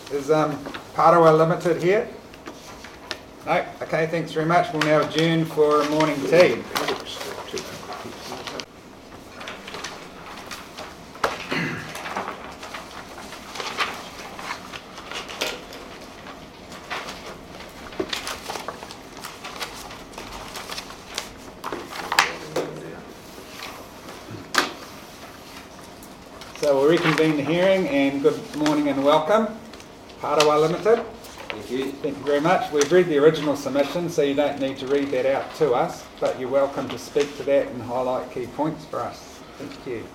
Is Parawa Limited here? No? Okay, thanks very much. We'll now adjourn for morning tea. So we'll reconvene the hearing, and good morning and welcome. Parawa Limited. Thank you. Thank you very much. We've read the original submission, so you don't need to read that out to us, but you're welcome to speak to that and highlight key points for us. Thank you.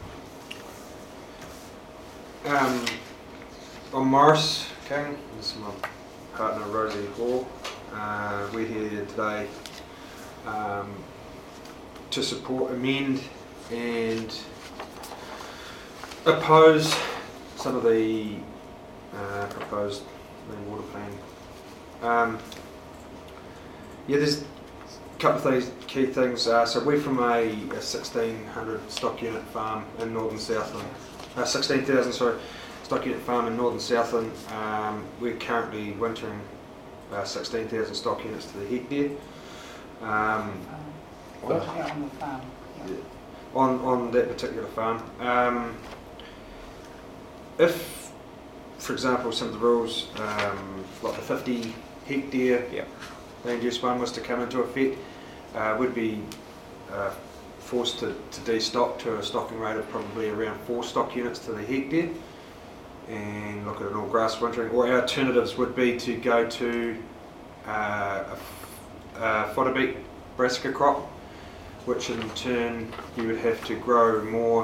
I'm Morris King. This is my partner Rosie Hall. We're here today to support, amend and oppose some of the proposed Land Water Plan. There's a couple of these key things. So we're from a 1,600 stock unit farm in Northern Southland. 16,000, stock unit farm in Northern Southland. We're currently wintering 16,000 stock units to the hectare. On the farm. Yeah. On that particular farm. If, for example, some of the rules, like the 50 hectare land use one was to come into effect, would be forced to destock to a stocking rate of probably around 4 stock units to the hectare, and look at an all grass wintering. Or our alternatives would be to go to a fodder beet brassica crop, which in turn you would have to grow more,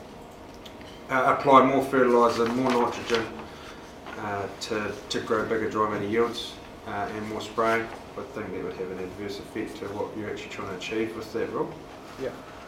apply more fertiliser, more nitrogen to grow bigger dry matter yields and more spraying. I think that would have an adverse effect to what you're actually trying to achieve with that rule. Yeah.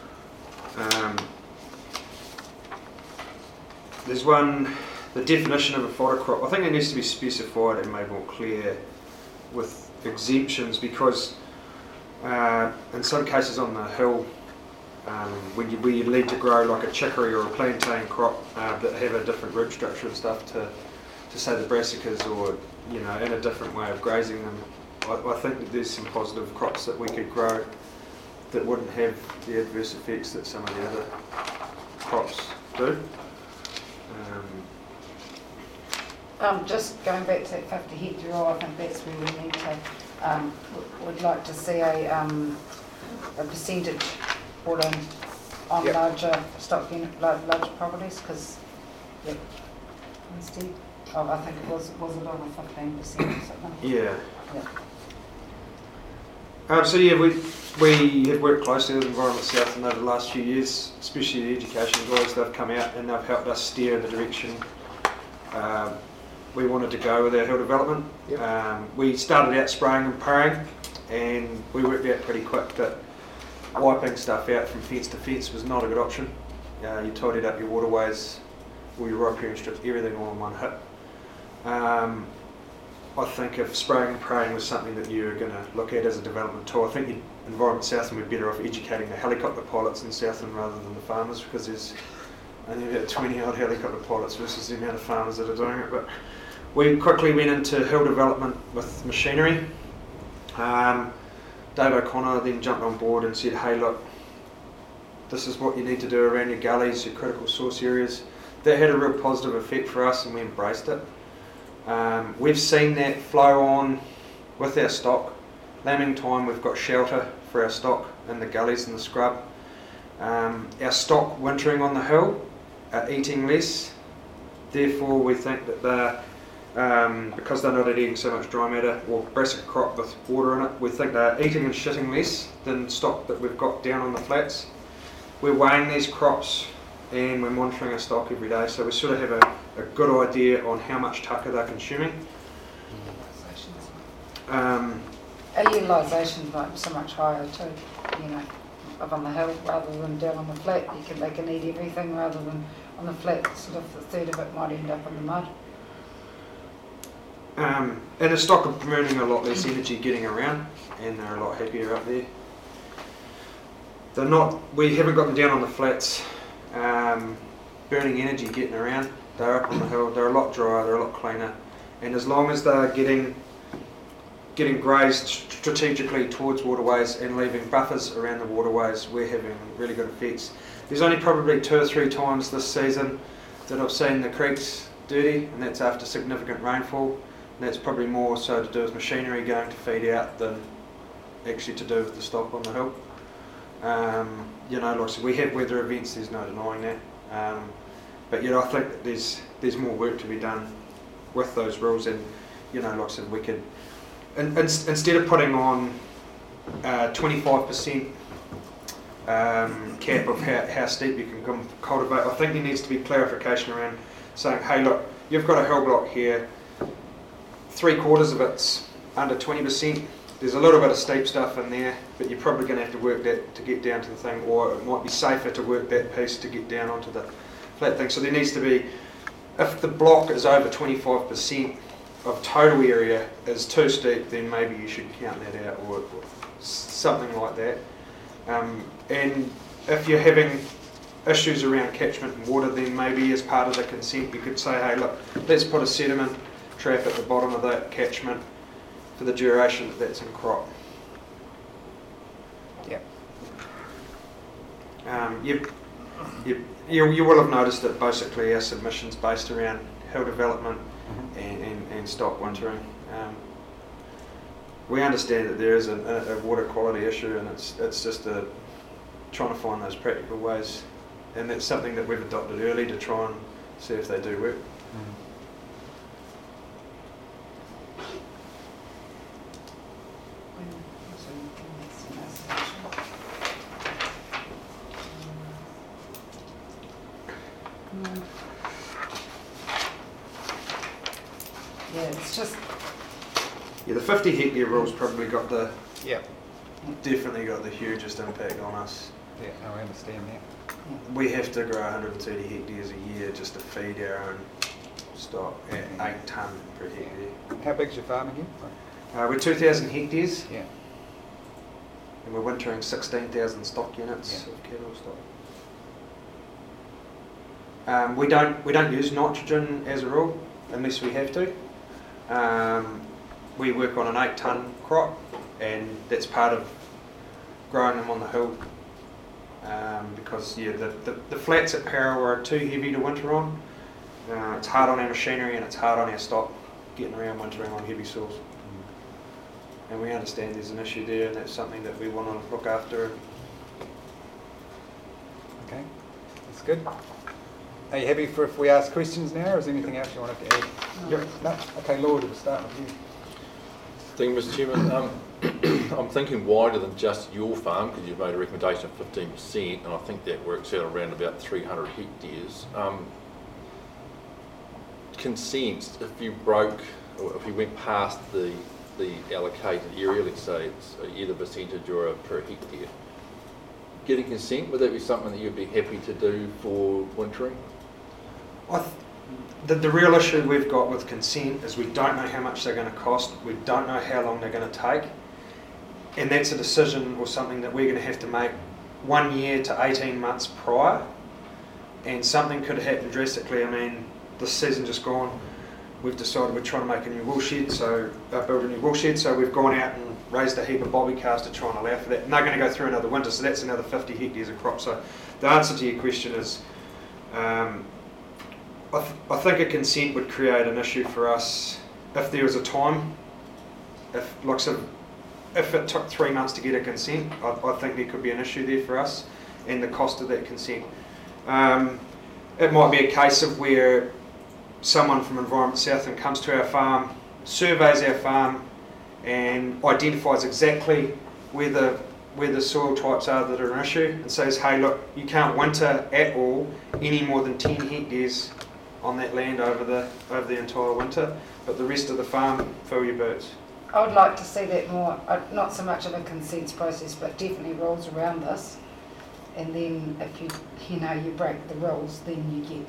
There's one, the definition of a fodder crop. I think it needs to be specified and made more clear with exemptions, because in some cases on the hill, where you need to grow like a chicory or a plantain crop that have a different root structure and stuff to say the brassicas, or in a different way of grazing them, I think that there's some positive crops that we could grow that wouldn't have the adverse effects that some of the other crops do. Just going back to that 50 hectare rule, I think that's where we need to, would like to see a percentage put in on larger stock unit, larger properties, because instead of, I think it was it over 15% or something? Yeah. We have worked closely with Environment Southland over the last few years, especially the education guys. They've come out and they've helped us steer in the direction we wanted to go with our hill development. We started out spraying and parrying, and we worked out pretty quick that wiping stuff out from fence to fence was not a good option. You tidied up your waterways, all your riparian strips, everything all in one hit. I think if spraying and praying was something that you were going to look at as a development tool, I think Environment Southland would be better off educating the helicopter pilots in Southland rather than the farmers, because there's only about 20 odd helicopter pilots versus the amount of farmers that are doing it. But we quickly went into hill development with machinery. Dave O'Connor then jumped on board and said, hey look, this is what you need to do around your gullies, your critical source areas. That had a real positive effect for us, and we embraced it. We've seen that flow on with our stock. Lambing time, we've got shelter for our stock in the gullies and the scrub. Our stock wintering on the hill are eating less. Therefore, we think that they're, because they're not eating so much dry matter or brassica crop with water in it, we think they're eating and shitting less than stock that we've got down on the flats. We're weighing these crops and we're monitoring our stock every day, so we sort of have a good idea on how much tucker they're consuming. Our utilisation is so much higher too, up on the hill rather than down on the flat. They can eat everything rather than on the flat, sort of a third of it might end up in the mud. And the stock are burning a lot less energy getting around, and they're a lot happier up there. We haven't got them down on the flats burning energy getting around. They're up on the hill, they're a lot drier, they're a lot cleaner, And as long as they're getting grazed strategically towards waterways and leaving buffers around the waterways, we're having really good effects. There's only probably 2 or 3 times this season that I've seen the creeks dirty, and that's after significant rainfall. And that's probably more so to do with machinery going to feed out than actually to do with the stock on the hill. You know, like I said, we have weather events, there's no denying that. But you know, I think that there's more work to be done with those rules, and you know, like I said, we could, instead of putting on 25% cap of how steep you can cultivate, I think there needs to be clarification around saying, hey look, you've got a hill block here, 3/4 of it's under 20%, there's a little bit of steep stuff in there, but you're probably going to have to work that to get down to the thing, or it might be safer to work that piece to get down onto the flat thing. So there needs to be, if the block is over 25% of total area is too steep, then maybe you should count that out, or something like that. And if you're having issues around catchment and water, then maybe as part of the consent you could say, hey look, let's put a sediment trap at the bottom of that catchment for the duration that's in crop. Yeah. You will have noticed that basically our submission's based around hill development and stock wintering. We understand that there is a water quality issue, and it's just trying to find those practical ways, and that's something that we've adopted early to try and see if they do work. Yeah, it's just, Yeah, the 50 hectare rule's probably got Yeah. definitely got the hugest impact on us. Yeah, no, I understand that. We have to grow 130 hectares a year just to feed our own stock at 8 tonne per hectare. How big's your farm again? We're 2,000 hectares, Yeah. and we're wintering 16,000 stock units Yeah. of cattle stock. We don't use nitrogen as a rule unless we have to. We work on an 8 tonne crop, and that's part of growing them on the hill, because yeah, the flats at Parrow are too heavy to winter on. It's hard on our machinery and it's hard on our stock getting around wintering on heavy soils. And we understand there's an issue there, and that's something that we want to look after. Okay, that's good. Are you happy for if we ask questions now, or is there anything else you wanted to add? Yep. No? Okay, Lord, we'll start with you. Thank you, Mr. Chairman. I'm thinking wider than just your farm, because you've made a recommendation of 15%, and I think that works out around about 300 hectares. Consent, if you broke, or if you went past the allocated area, let's say it's either percentage or a per hectare, getting consent, would that be something that you'd be happy to do for wintering? The real issue we've got with consent is we don't know how much they're going to cost, we don't know how long they're going to take, and that's a decision or something that we're going to have to make 1 year to 18 months prior, and something could happen drastically. I mean, this season just gone, we've decided we're trying to make a new wool shed, build a new wool shed, so we've gone out and raised a heap of bobby calves to try and allow for that, and they're going to go through another winter, so that's another 50 hectares of crop. So the answer to your question is, I think a consent would create an issue for us if there was a time. If it took 3 months to get a consent, I think there could be an issue there for us, and the cost of that consent. It might be a case of where someone from Environment Southland comes to our farm, surveys our farm, and identifies exactly where the soil types are that are an issue, and says, hey look, you can't winter at all any more than 10 hectares on that land over the entire winter, but the rest of the farm, fill your birds. I would like to see that more, not so much of a consent process, but definitely rules around this. And then if you break the rules, then you get,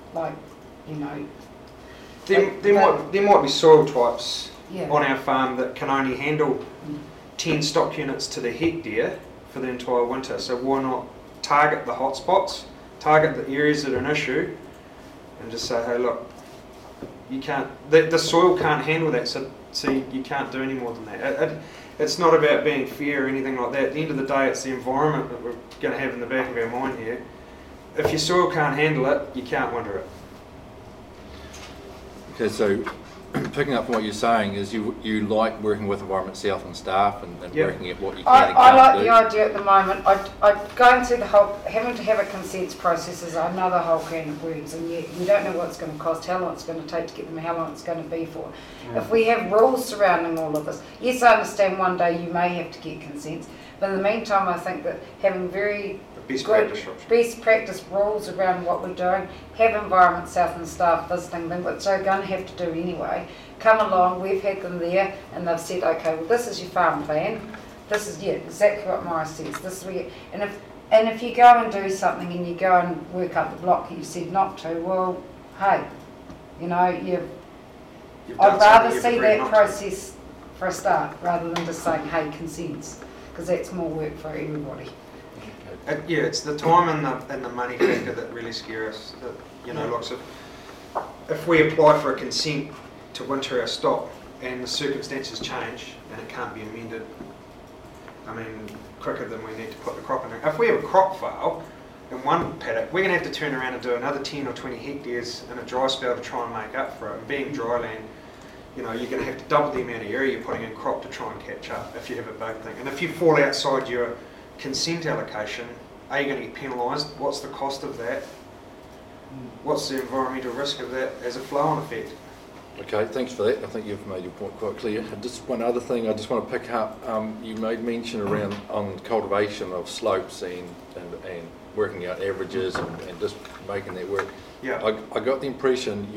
There might be soil types yeah. on our farm that can only handle 10 stock units to the hectare for the entire winter. So why not target the hot spots, target the areas that are an issue, and just say, hey look, You can't. The soil can't handle that, so you can't do any more than that. It's not about being fair or anything like that. At the end of the day, it's the environment that we're going to have in the back of our mind here. If your soil can't handle it, you can't winter it. Okay, so picking up from what you're saying is you like working with Environment South and staff and Yep. working at what you can and I can't like do. the idea at the moment. Going through the whole, having to have a consent process is another whole can of worms, and yet you don't know what it's going to cost, how long it's going to take to get them, how long it's going to be for. If we have rules surrounding all of this, yes, I understand one day you may have to get consents, but in the meantime, I think that having very Best good practice option. best practice rules around what we're doing, have Environment South and staff visiting them, which they're going to have to do anyway, come along, we've had them there, and they've said, okay, well, this is your farm plan, this is, yeah, exactly what Morris says, this is where you, and if you go and do something and you go and work up the block that you said not to, well, hey, you know, You've I'd done rather something you've see agreed that not to. process for a start, rather than just saying, hey, consents, because that's more work for everybody. Yeah, it's the time and the money factor that really scare us. That, you know, lots of. If we apply for a consent to winter our stock and the circumstances change and it can't be amended, I mean, quicker than we need to put the crop in. If we have a crop fail in one paddock, we're going to have to turn around and do another 10 or 20 hectares in a dry spell to try and make up for it. And being dry land, you know, you're going to have to double the amount of area you're putting in crop to try and catch up if you have a bug thing. And if you fall outside your consent allocation, are you going to get penalised? What's the cost of that? What's the environmental risk of that as a flow-on effect? Okay, thanks for that. I think you've made your point quite clear. And just one other thing I just want to pick up. You made mention around on cultivation of slopes and working out averages and just making that work. Yeah. I got the impression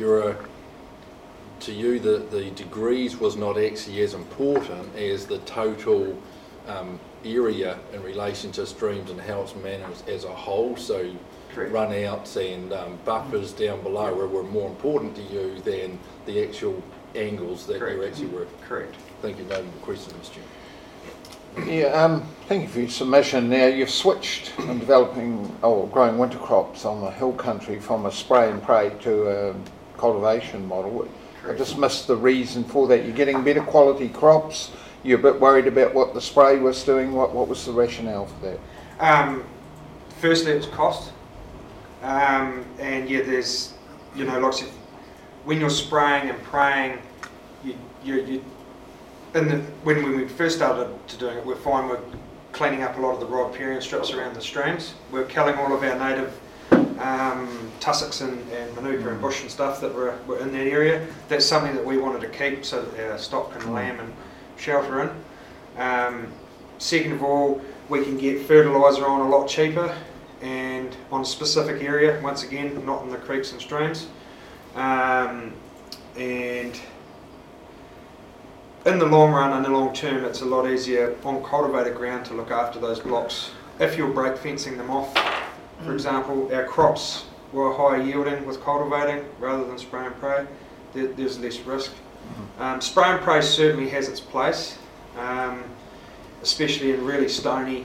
to you the degrees was not actually as important as the total area in relation to streams and how it's managed as a whole. So Correct. run-outs and buffers down below were more important to you than the actual angles that Correct. you actually were. Correct. Thank you. No more questions, Mr. Yeah, thank you for your submission. Now, you've switched on developing or growing winter crops on the hill country from a spray and pray to a cultivation model. I just missed the reason for that. You're getting better quality crops. You're a bit worried about what the spray was doing. What was the rationale for that? Firstly, it's cost. And yeah, there's, you know, lots of, when you're spraying and praying, when we first started to doing it, we're fine with cleaning up a lot of the riparian strips around the streams. We're killing all of our native tussocks and manuka and bush and stuff that were in that area. That's something that we wanted to keep so that our stock can lamb and shelter in. Second of all, we can get fertiliser on a lot cheaper and on a specific area, once again, not in the creeks and streams. And in the long run and the long term, it's a lot easier on cultivated ground to look after those blocks. If you're break fencing them off, for example, our crops were higher yielding with cultivating rather than spray and pray. There's less risk. Spray and pray certainly has its place, especially in really stony,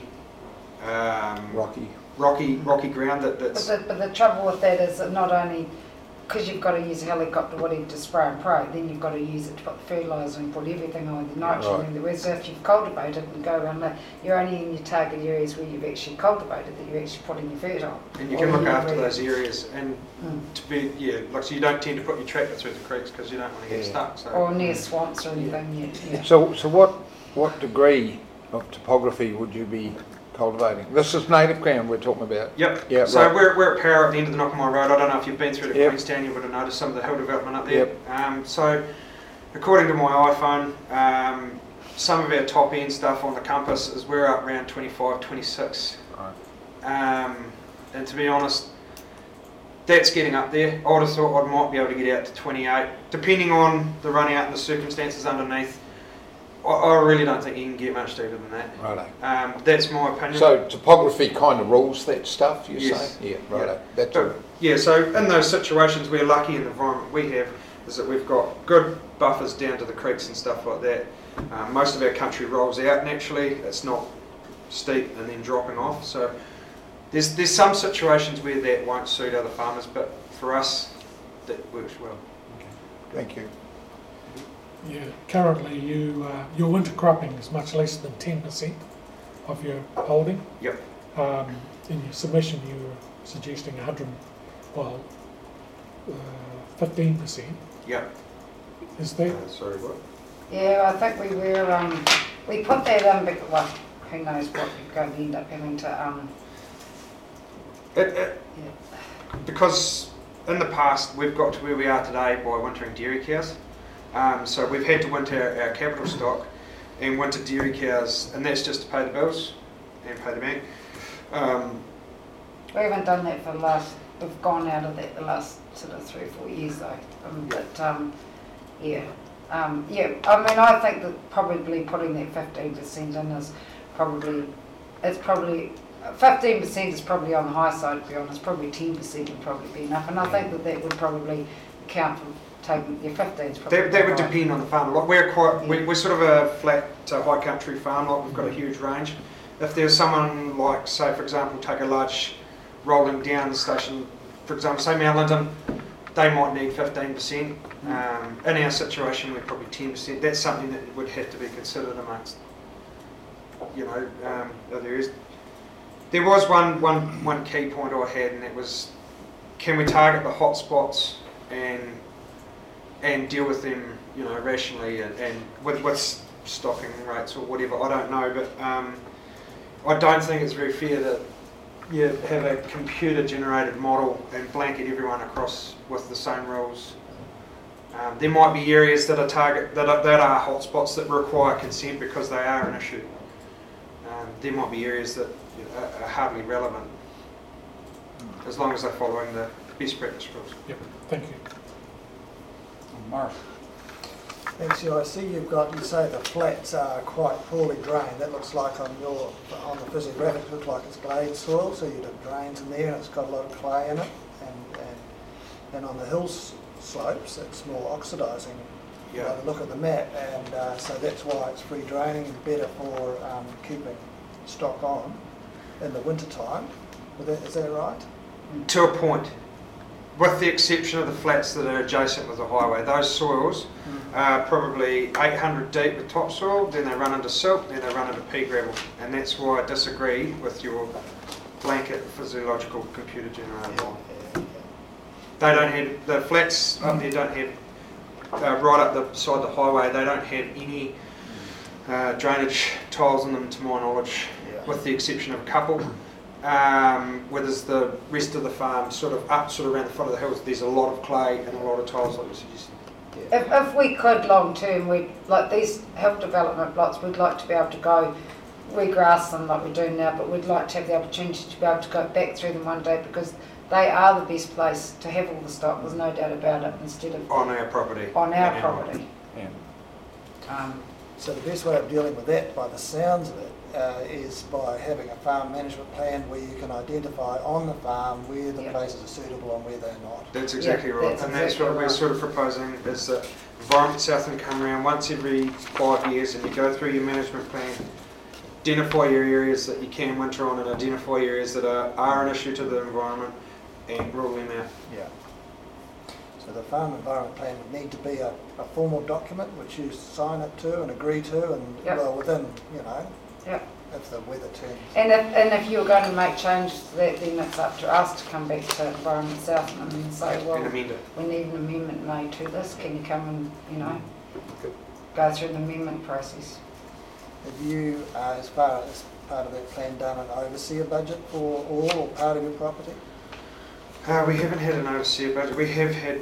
rocky ground. But the trouble with that is that not only, because you've got to use a helicopter, whatever, to spray and pray, then you've got to use it to put the fertiliser and put everything on, the nitrogen. Whereas if you've cultivated and go around there, you're only in your target areas where you've actually cultivated that you're actually putting your fert on. And you can look after those areas, and to be, so you don't tend to put your tractor through the creeks because you don't want to get stuck. So. Or near swamps or anything, yeah. So what degree of topography would you be cultivating? This is native ground we're talking about. Yep. Yeah, so right. we're at Power at the end of the Knockamore Road. I don't know if you've been through to Yep. Queenstown, you would have noticed some of the hill development up there. Yep. So according to my iPhone, some of our top end stuff on the compass is we're up around 25, 26. Right. And to be honest, that's getting up there. I would have thought I might be able to get out to 28, depending on the run out and the circumstances underneath. I really don't think you can get much deeper than that. Righto. That's my opinion. So topography kind of rules that stuff, you Yes. say? Yeah, righto. Yeah. That's all. Yeah, so in those situations, we're lucky in the environment we have is that we've got good buffers down to the creeks and stuff like that. Most of our country rolls out naturally. It's not steep and then dropping off. So there's some situations where that won't suit other farmers, but for us, that works well. Thank you. Yeah, currently your winter cropping is much less than 10% of your holding. Yep. In your submission, you were suggesting 15%. Yep. Is that? Sorry, what? Yeah, I think we put that in, but well, who knows what we're going to end up having to, yeah. Because in the past we've got to where we are today by wintering dairy cows. So we've had to winter our capital stock and winter dairy cows, and that's just to pay the bills and pay the bank. We haven't done that for the last, we've gone out of that the last sort of 3 or 4 years though. Yeah, I mean, I think that probably putting that 15% in is probably, 15% is probably on the high side, to be honest. Probably 10% would probably be enough, and I think that would probably account for taking your 15's probably. That would depend on the farm lot. We're sort of a flat to high country farm lot. We've got a huge range. If there's someone like, say for example, take a large rolling down station, for example, say Mount Linton, they might need 15%. In our situation, we're probably 10%. That's something that would have to be considered amongst, other areas. There was one key point I had, and that was, can we target the hot spots and deal with them, rationally and with stocking rates or whatever. I don't know, but I don't think it's very fair that you have a computer-generated model and blanket everyone across with the same rules. There might be areas that are hotspots that require consent because they are an issue. There might be areas that are hardly relevant, as long as they're following the best practice rules. Yep. Thank you. Mark. Thanks, I see you say the flats are quite poorly drained. That looks like on the physiographic, it looks like it's glade soil, so you'd have drains in there and it's got a lot of clay in it. And on the hill slopes, it's more oxidising. Yeah. Look at the map, and so that's why it's free draining and better for keeping stock on in the winter time. Is that right? To a point. With the exception of the flats that are adjacent with the highway, those soils are probably 800 deep with topsoil, then they run into silt, then they run into pea gravel, and that's why I disagree with your blanket physiological computer generated model. They don't have, the flats up there don't have, right up the side of the highway, they don't have any drainage tiles in them to my knowledge, with the exception of a couple. Whereas the rest of the farm, sort of around the foot of the hills, there's a lot of clay and a lot of tiles, like you suggested. If we could long term, like these health development plots, we'd like to be able to go regrass them like we do now, but we'd like to have the opportunity to be able to go back through them one day, because they are the best place to have all the stock, there's no doubt about it, instead of On our property. on our property. Yeah. So the best way of dealing with that, by the sounds of it, is by having a farm management plan where you can identify on the farm where the places are suitable and where they're not. That's exactly right. That's and that's exactly what we're right. sort of proposing, is that Environment Southland come around once every 5 years and you go through your management plan, identify your areas that you can winter on and identify areas that are an issue to the environment and rule them out. Yeah. So the farm environment plan would need to be a formal document which you sign it to and agree to, and well within, if the weather turns. And if you're going to make changes to that, then it's up to us to come back to Environment Southland and say, well, And amend it. we need an amendment made to this, can you come and, go through the amendment process? Have you, as part of that plan, done an overseer budget for all or part of your property? We haven't had an overseer budget. We have had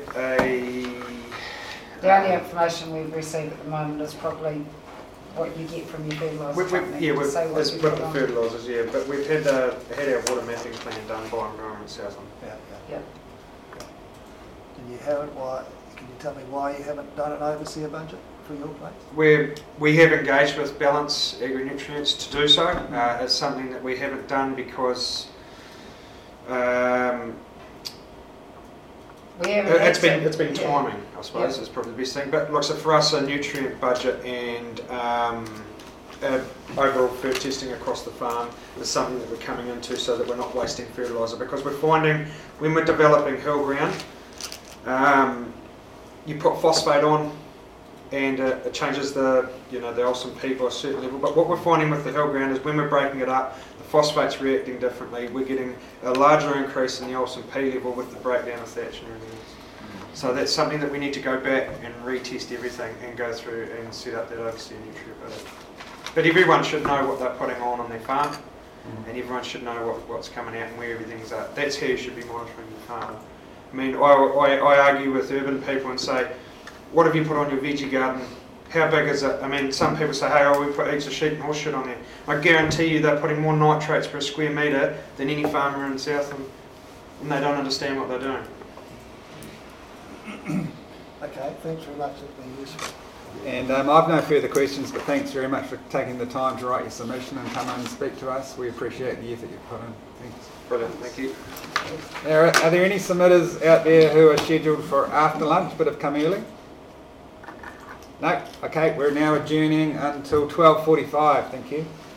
The only information we've received at the moment is probably what you get from your fertiliser company. We've say what it's you with put the on. fertilisers, but we've had our water mapping plan done by Environment Southland. Yeah. And you haven't, can you tell me why you haven't done an overseer budget for your place? We have engaged with Balance Agri-Nutrients to do so. It's something that we haven't done because it's been timing, I suppose, is probably the best thing. But look, so for us, a nutrient budget and overall food testing across the farm is something that we're coming into, so that we're not wasting fertiliser. Because we're finding when we're developing hill ground, you put phosphate on, and it changes the Olsen peak by a certain level. But what we're finding with the hill ground is when we're breaking it up, the phosphate's reacting differently. We're getting a larger increase in the Olsen P level with the breakdown of thatch and everything else. So that's something that we need to go back and retest everything and go through and set up that overseer nutrient budget. But everyone should know what they're putting on their farm, and everyone should know what's coming out and where everything's at. That's how you should be monitoring your farm. I mean, I argue with urban people and say, what have you put on your veggie garden? How big is it? I mean, some people say, hey, we put heaps of sheep and horse shit on there. I guarantee you they're putting more nitrates per square metre than any farmer in Southland, and they don't understand what they're doing. Okay, thanks very much, it's been useful. And I've no further questions, but thanks very much for taking the time to write your submission and come and speak to us. We appreciate the effort you've put in. Thanks. Brilliant, thank you. Are there any submitters out there who are scheduled for after lunch but have come early? No? Okay, we're now adjourning until 12:45. Thank you.